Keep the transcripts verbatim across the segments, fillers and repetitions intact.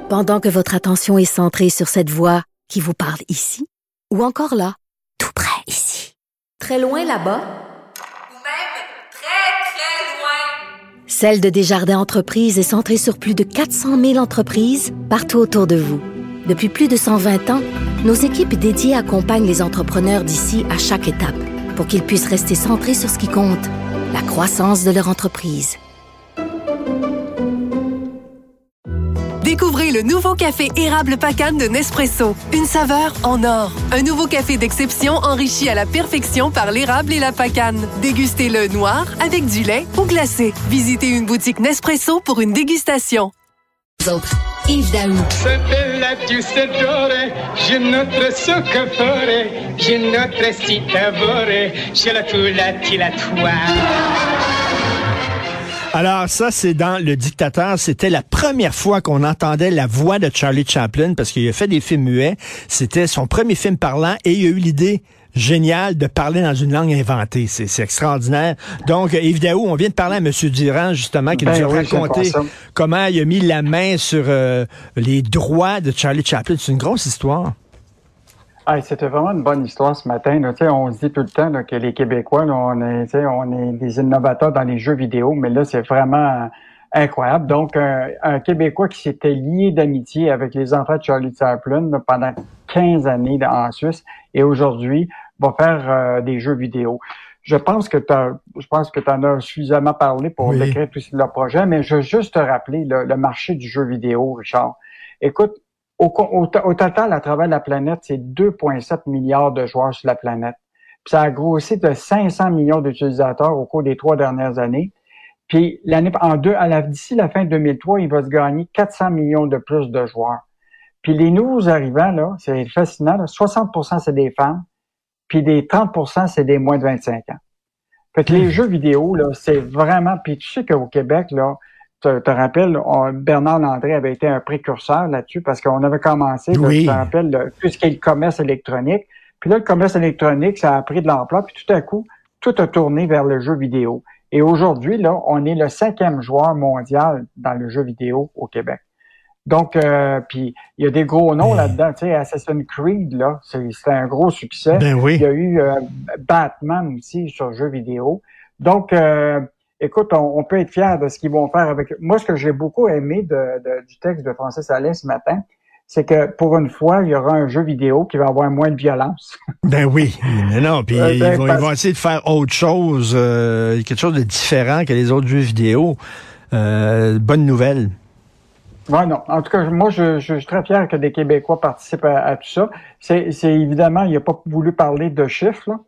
Pendant que votre attention est centrée sur cette voix qui vous parle ici, ou encore là, tout près ici, très loin là-bas, ou même très, très loin. Celle de Desjardins Entreprises est centrée sur plus de quatre cent mille entreprises partout autour de vous. Depuis plus de cent vingt ans, nos équipes dédiées accompagnent les entrepreneurs d'ici à chaque étape pour qu'ils puissent rester centrés sur ce qui compte, la croissance de leur entreprise. Découvrez le nouveau café érable Pacane de Nespresso. Une saveur en or. Un nouveau café d'exception enrichi à la perfection par l'érable et la pacane. Dégustez-le noir, avec du lait ou glacé. Visitez une boutique Nespresso pour une dégustation. Autres. Yves Daou. C'est la giussatore, j'ai notre soccafore, j'ai notre citavore, j'ai la toula tila toi. Alors ça, c'est dans Le Dictateur. C'était la première fois qu'on entendait la voix de Charlie Chaplin parce qu'il a fait des films muets. C'était son premier film parlant et il a eu l'idée géniale de parler dans une langue inventée. C'est, c'est extraordinaire. Donc, Yves Daou, on vient de parler à M. Durand, justement, qui ben nous a oui, raconté comment il a mis la main sur euh, les droits de Charlie Chaplin. C'est une grosse histoire. Ah, c'était vraiment une bonne histoire ce matin. Là. On se dit tout le temps là, que les Québécois, là, on est, on est des innovateurs dans les jeux vidéo, mais là, c'est vraiment incroyable. Donc, un, un Québécois qui s'était lié d'amitié avec les enfants de Charlie Chaplin là, pendant quinze années là, en Suisse, et aujourd'hui, va faire euh, des jeux vidéo. Je pense que t'as, je pense que tu en as suffisamment parlé pour oui. décrire tout leur projet, mais je veux juste te rappeler là, le marché du jeu vidéo, Richard. Écoute, Au, au, au total, à travers la planète, c'est deux virgule sept milliards de joueurs sur la planète. Puis ça a grossi de cinq cents millions d'utilisateurs au cours des trois dernières années. Puis l'année en deux, à la, d'ici la fin deux mille trois, il va se gagner quatre cents millions de plus de joueurs. Puis les nouveaux arrivants, là, c'est fascinant, là, soixante pour cent c'est des femmes, puis des trente pour cent c'est des moins de vingt-cinq ans. Fait que les jeux vidéo, là, c'est vraiment... Puis tu sais qu'au Québec, là, te, te rappelles, on, Bernard Landry avait été un précurseur là-dessus parce qu'on avait commencé, oui. là, je te rappelle, le, tout ce qui est le commerce électronique. Puis là, le commerce électronique, ça a pris de l'ampleur, puis tout à coup, tout a tourné vers le jeu vidéo. Et aujourd'hui, là, on est le cinquième joueur mondial dans le jeu vidéo au Québec. Donc, euh, puis il y a des gros noms là-dedans, tu sais, Assassin's Creed, là, c'est, c'est un gros succès. Ben oui. Il y a eu euh, Batman aussi sur jeu vidéo. Donc, euh, écoute, on, on peut être fiers de ce qu'ils vont faire avec... Moi, ce que j'ai beaucoup aimé de, de, du texte de Francis Allais ce matin, c'est que pour une fois, il y aura un jeu vidéo qui va avoir moins de violence. Ben oui, mais non, puis euh, ils, ben, vont, parce... ils vont essayer de faire autre chose, euh, quelque chose de différent que les autres jeux vidéo. Euh, bonne nouvelle. Ouais, non. En tout cas, moi, je, je, je suis très fier que des Québécois participent à, à tout ça. C'est, c'est évidemment, il n'a pas voulu parler de chiffres, là.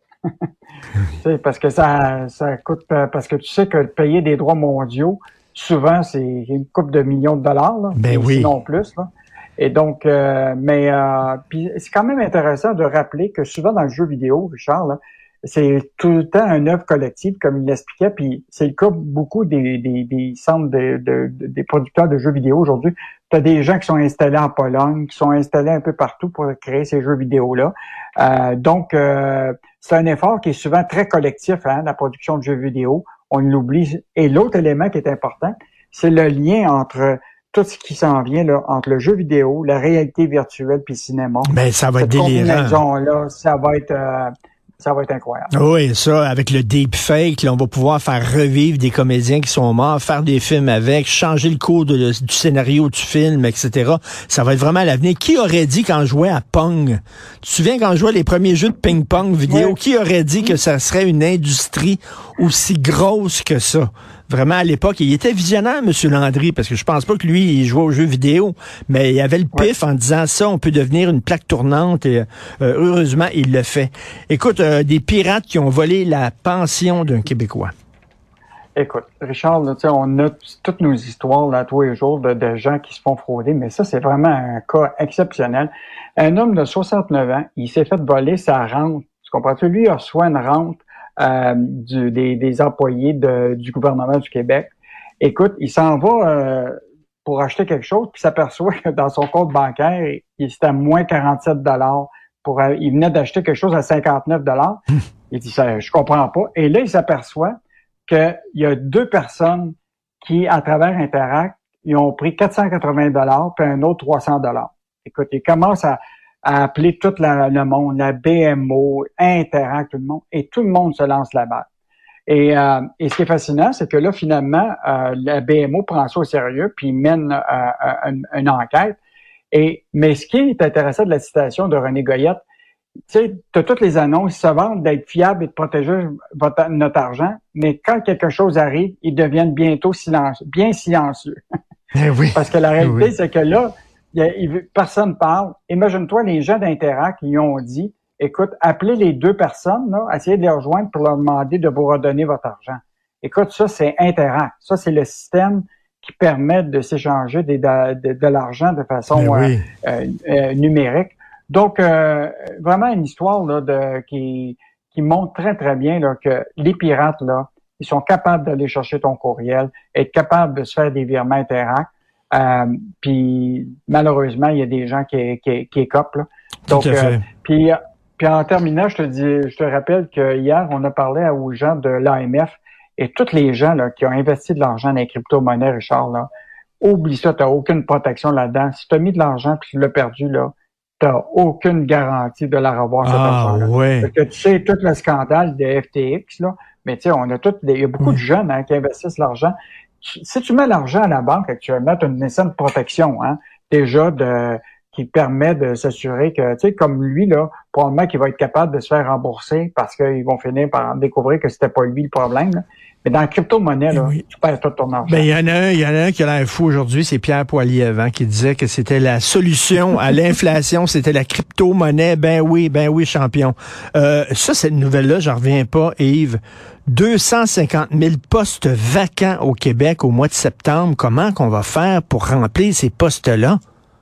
C'est parce que ça, ça coûte, parce que tu sais que payer des droits mondiaux, souvent, c'est une couple de millions de dollars, là. Ben oui. Sinon plus, là. Et donc, euh, mais euh, puis c'est quand même intéressant de rappeler que souvent dans le jeu vidéo, Richard, là, c'est tout le temps une œuvre collective, comme il l'expliquait, puis c'est le cas beaucoup des, des, des centres de, de, de, des producteurs de jeux vidéo aujourd'hui. Tu as des gens qui sont installés en Pologne, qui sont installés un peu partout pour créer ces jeux vidéo-là. Euh, donc, euh, c'est un effort qui est souvent très collectif, hein, la production de jeux vidéo. On l'oublie. Et l'autre élément qui est important, c'est le lien entre tout ce qui s'en vient là, entre le jeu vidéo, la réalité virtuelle puis le cinéma. Ben, ça va être Cette délirant. combinaison-là, ça va être... Euh, Ça va être incroyable. Oui, ça, avec le deepfake, là, on va pouvoir faire revivre des comédiens qui sont morts, faire des films avec, changer le cours de, du scénario du film, et cetera. Ça va être vraiment l'avenir. Qui aurait dit quand je jouais à Pong? Tu te souviens quand je jouais les premiers jeux de ping-pong vidéo? Oui. Qui aurait dit que ça serait une industrie aussi grosse que ça? Vraiment, à l'époque, il était visionnaire, M. Landry, parce que je pense pas que lui, il jouait aux jeux vidéo, mais il avait le pif ouais. en disant ça, on peut devenir une plaque tournante, et euh, heureusement, il le fait. Écoute, euh, des pirates qui ont volé la pension d'un Québécois. Écoute, Richard, là, on a toutes nos histoires là tous les jours de, de gens qui se font frauder, mais ça, c'est vraiment un cas exceptionnel. Un homme de soixante-neuf ans, il s'est fait voler sa rente. Tu comprends-tu? Lui, il reçoit une rente Euh, du, des, des employés de, du gouvernement du Québec. Écoute, il s'en va euh, pour acheter quelque chose, puis s'aperçoit que dans son compte bancaire, il c'était à moins quarante-sept dollars. Pour, euh, il venait d'acheter quelque chose à cinquante-neuf dollars. Il dit ça, je comprends pas. Et là, il s'aperçoit qu'il y a deux personnes qui, à travers Interact, ils ont pris quatre cent quatre-vingts dollars puis un autre trois cents dollars. Écoute, ils commencent à, à appeler tout la, le monde, la B M O, Interact, tout le monde, et tout le monde se lance la balle. Et, euh, et ce qui est fascinant, c'est que là, finalement, euh, la B M O prend ça au sérieux, puis mène euh, une, une enquête. Et mais ce qui est intéressant de la citation de René Goyette, tu sais, tu as toutes les annonces, ils se vendent d'être fiables et de protéger votre, notre argent, mais quand quelque chose arrive, ils deviennent bientôt silencieux, bien silencieux. Eh oui. Parce que la réalité, oui. c'est que là, y a, y, personne parle. Imagine-toi, les gens d'Interact, ils ont dit, écoute, appelez les deux personnes, là, essayez de les rejoindre pour leur demander de vous redonner votre argent. Écoute, ça, c'est Interact. Ça, c'est le système qui permet de s'échanger des, de, de, de l'argent de façon oui. euh, euh, numérique. Donc, euh, vraiment une histoire là, de, qui, qui montre très, très bien là, que les pirates, là, ils sont capables d'aller chercher ton courriel, être capables de se faire des virements Interact. Euh, puis, malheureusement, il y a des gens qui, qui, qui écopent. Là. Donc, Tout à fait. Euh, puis, puis, en terminant, je te dis, je te rappelle que hier, on a parlé aux gens de l'A M F et tous les gens là, qui ont investi de l'argent dans les crypto-monnaies, Richard, là, oublie ça, tu n'as aucune protection là-dedans. Si tu as mis de l'argent puis tu l'as perdu, là, tu n'as aucune garantie de la revoir, cet ah, argent-là. Ouais. Parce que tu sais, tout le scandale de F T X, là, mais tu sais, on a tout, il y a beaucoup oui. de jeunes hein, qui investissent l'argent. Si tu mets l'argent à la banque actuellement, tu as une certaine protection, hein, déjà de qui permet de s'assurer que, tu sais, comme lui, là, probablement qu'il va être capable de se faire rembourser parce qu'ils vont finir par découvrir que c'était pas lui le problème. Là. Mais dans la crypto-monnaie, là, oui. tu perds tout ton argent. Ben, il y en a un, il y en a un qui a l'air fou aujourd'hui, c'est Pierre Poilievre, hein, qui disait que c'était la solution à l'inflation, c'était la crypto-monnaie. Ben oui, ben oui, champion. Euh, ça, cette nouvelle-là, j'en reviens pas, Yves. deux cent cinquante mille postes vacants au Québec au mois de septembre. Comment qu'on va faire pour remplir ces postes-là?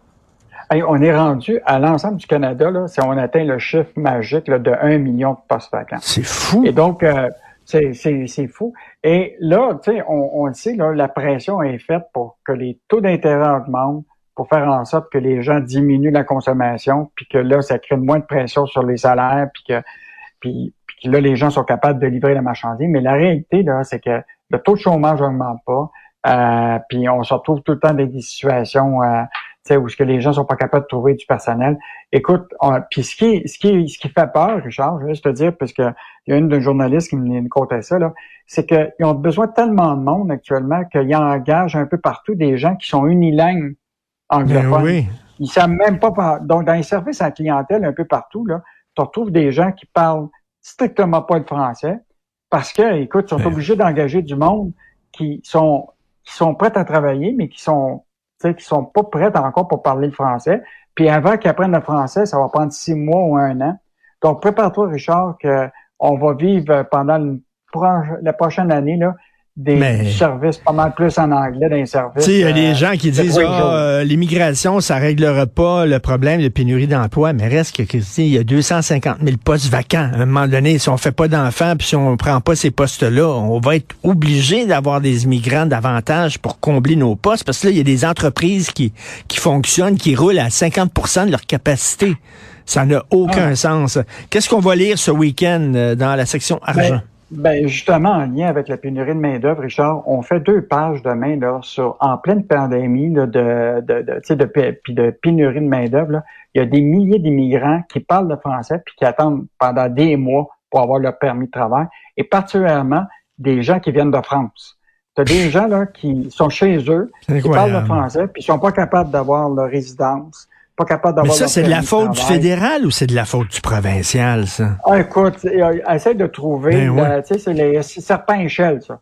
Hey, on est rendu à l'ensemble du Canada, là, si on atteint le chiffre magique là, de un million de postes vacants. C'est fou. Et donc, euh, c'est, c'est, c'est fou. Et là, tu sais, on, on le sait, là, la pression est faite pour que les taux d'intérêt augmentent, pour faire en sorte que les gens diminuent la consommation, puis que là, ça crée moins de pression sur les salaires, puis que, puis, puis que là, les gens sont capables de livrer la marchandise. Mais la réalité, là, c'est que le taux de chômage n'augmente pas, euh, puis on se retrouve tout le temps dans des situations euh, où ce que les gens sont pas capables de trouver du personnel. Écoute, puis ce qui, ce qui, ce qui fait peur, Richard, je vais juste te dire, parce que il y a une de journalistes qui me contait ça, là, c'est qu'ils ont besoin de tellement de monde actuellement qu'ils engagent un peu partout des gens qui sont unilingues anglophones. Oui. Ils savent même pas. Par... Donc, dans les services à la clientèle, un peu partout, là, tu retrouves des gens qui parlent strictement pas le français parce que, écoute, ils sont obligés d'engager du monde qui sont, qui sont prêts à travailler, mais qui sont tu sais, qui sont pas prêts encore pour parler le français. Puis avant qu'ils apprennent le français, ça va prendre six mois ou un an. Donc, prépare-toi, Richard, que on va vivre pendant une proche, la prochaine année, là, des Mais... services pas mal plus en anglais dans les services. Tu sais, il y a des euh, gens qui disent, ah, euh, l'immigration, ça réglera pas le problème de pénurie d'emploi, mais reste que, que il y a deux cent cinquante mille postes vacants. À un moment donné, si on fait pas d'enfants, puis si on prend pas ces postes-là, on va être obligé d'avoir des immigrants davantage pour combler nos postes, parce que là, il y a des entreprises qui, qui fonctionnent, qui roulent à cinquante pour cent de leur capacité. Ça n'a aucun ah. sens. Qu'est-ce qu'on va lire ce week-end dans la section argent? Ben... Ben justement, en lien avec la pénurie de main-d'œuvre, Richard, on fait deux pages demain là sur en pleine pandémie là, de de de, tu sais, de, de, de pénurie de main-d'œuvre. Là. Il y a des milliers d'immigrants qui parlent le français puis qui attendent pendant des mois pour avoir leur permis de travail, et particulièrement des gens qui viennent de France. Tu as des gens là qui sont chez eux, qui parlent le français puis ils sont pas capables d'avoir leur résidence. Pas capable d'avoir. Mais ça, c'est de la faute du fédéral ou c'est de la faute du provincial, ça? Ah, écoute, essaie de trouver, ben ouais. tu sais, c'est les serpents échelles, ça.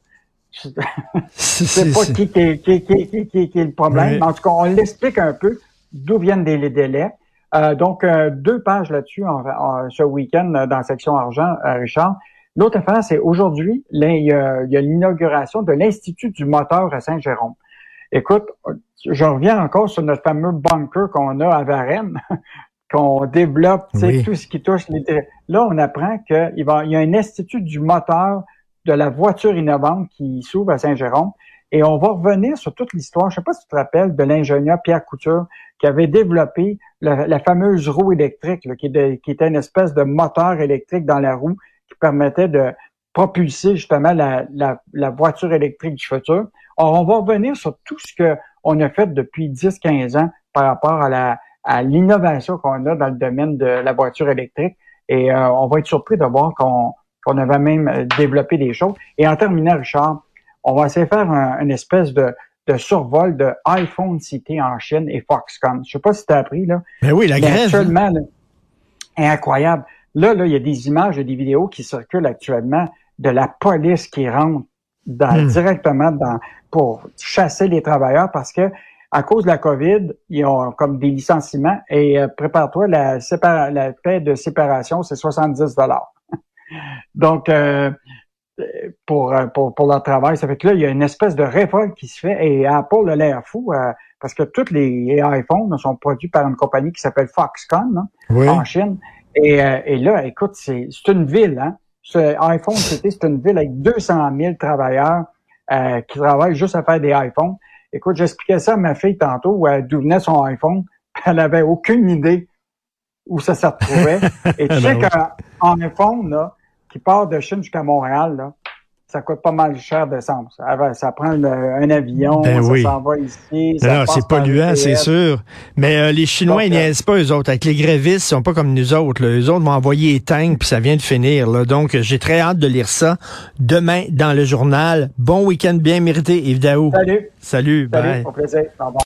Je sais pas qui, qui, qui, qui, qui, qui, qui est le problème, oui. Mais en tout cas, on l'explique un peu d'où viennent les délais. Euh, donc, euh, deux pages là-dessus en, en, ce week-end dans la section argent, euh, Richard. L'autre affaire, c'est aujourd'hui, il y a, il y a l'inauguration de l'Institut du moteur à Saint-Jérôme. Écoute, je reviens encore sur notre fameux bunker qu'on a à Varennes, qu'on développe, tu sais, oui. Tout ce qui touche les... Là, on apprend qu'il va, il y a un institut du moteur de la voiture innovante qui s'ouvre à Saint-Jérôme, et on va revenir sur toute l'histoire. Je sais pas si tu te rappelles de l'ingénieur Pierre Couture qui avait développé la, la fameuse roue électrique, là, qui, de, qui était une espèce de moteur électrique dans la roue qui permettait de propulser justement la, la, la voiture électrique du futur. Alors, on va revenir sur tout ce que on a fait depuis dix à quinze ans par rapport à la à l'innovation qu'on a dans le domaine de la voiture électrique. Et euh, on va être surpris de voir qu'on qu'on avait même développé des choses. Et en terminant, Richard, on va essayer de faire un, une espèce de, de survol de iPhone City en Chine et Foxconn. Je sais pas si tu as appris, là. Mais oui, la grève. Actuellement, là, incroyable. Là, là, il y a des images et des vidéos qui circulent actuellement de la police qui rentre dans, hmm. directement dans pour chasser les travailleurs parce que à cause de la COVID, ils ont comme des licenciements et euh, prépare-toi, la, sépara- la paie de séparation, c'est soixante-dix dollars. Donc, euh, pour, pour pour leur travail, ça fait que là, il y a une espèce de révolte qui se fait et Apple a l'air fou euh, parce que tous les iPhones sont produits par une compagnie qui s'appelle Foxconn hein, oui. en Chine. Et, euh, et là, écoute, c'est, c'est une ville, hein. Ce iPhone, c'était, c'est une ville avec deux cent mille travailleurs euh, qui travaillent juste à faire des iPhones. Écoute, j'expliquais ça à ma fille tantôt, euh, d'où venait son iPhone. Elle avait aucune idée où ça se retrouvait. Et tu sais qu'un iPhone, là, qui part de Chine jusqu'à Montréal, là, ça coûte pas mal cher d'essence. Ça, ça prend le, un avion, ben ça oui. s'en va ici. Ça non, c'est polluant, c'est sûr. Mais euh, les Chinois, donc, ils niaisent pas, eux autres. Avec les grévistes, ils sont pas comme nous autres. Là. Eux autres vont envoyer les tanks, puis ça vient de finir. Là. Donc, j'ai très hâte de lire ça demain dans le journal. Bon week-end bien mérité, Yves Daou. Salut. Salut. Salut, bye. au plaisir. Au revoir.